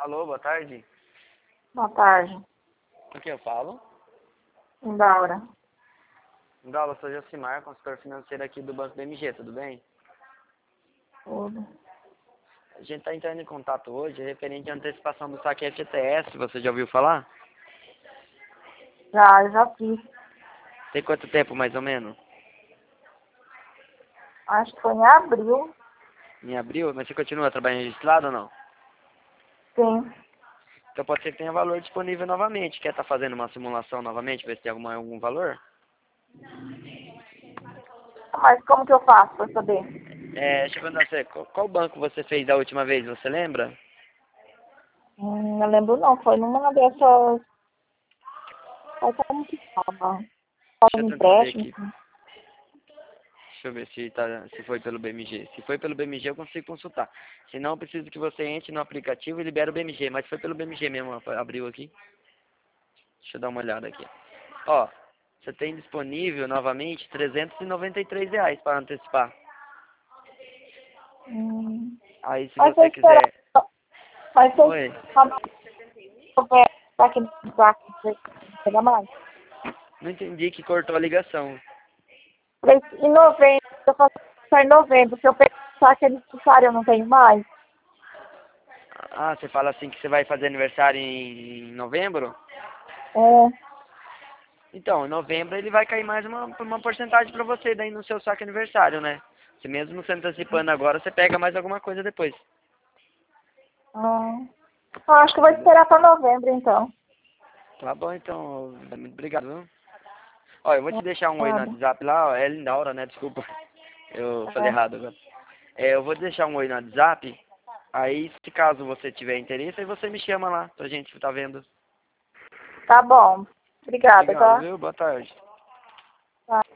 Alô, boa tarde. Boa tarde. Com quem eu falo? Laura. Galo, eu sou Josimar, consultor financeiro aqui do Banco BMG, tudo bem? Tudo. A gente está entrando em contato hoje referente à antecipação do saque FGTS, você já ouviu falar? Já, eu já fiz. Tem quanto tempo, mais ou menos? Acho que foi em abril. Em abril? Mas você continua trabalhando registrado ou não? Sim. Então pode ser que tenha valor disponível novamente. Quer estar fazendo uma simulação novamente, ver se tem algum valor? Mas como que eu faço pra saber? Deixa eu perguntar você, qual banco você fez da última vez, você lembra? Não lembro não. Foi numa dessas... Como que fala? Deixa Fala eu um tentar ver empréstimo. aqui. Deixa eu ver se foi pelo BMG. Se foi pelo BMG, eu consigo consultar. Se não, eu preciso que você entre no aplicativo e libere o BMG. Mas foi pelo BMG mesmo, abriu aqui. Deixa eu dar uma olhada aqui. Ó, você tem disponível novamente R$ 393 para antecipar. Hum. Aí se Mas se eu você esperar... quiser... Mas se eu Oi? tá aqui no saco, você pegar mais? Não entendi que cortou a ligação. Em novembro, eu faço só em novembro. Se eu pensar que é necessário, eu não tenho mais. Ah, você fala assim que você vai fazer aniversário em novembro? É. Então, em novembro ele vai cair mais uma porcentagem para você daí no seu saque aniversário, né? Se mesmo você antecipando agora, você pega mais alguma coisa depois. Eu acho que eu vou esperar para novembro, então. Tá bom, então. Muito obrigado, viu? Ó, eu vou te deixar um oi no Nada. WhatsApp lá, ó. É Lindaura, né? Desculpa. Eu falei É. errado agora. Eu vou te deixar um oi no WhatsApp. Aí, se caso você tiver interesse, aí você me chama lá pra gente estar vendo. Tá bom. Obrigada, Obrigado, tá? viu? Boa tarde. Tá.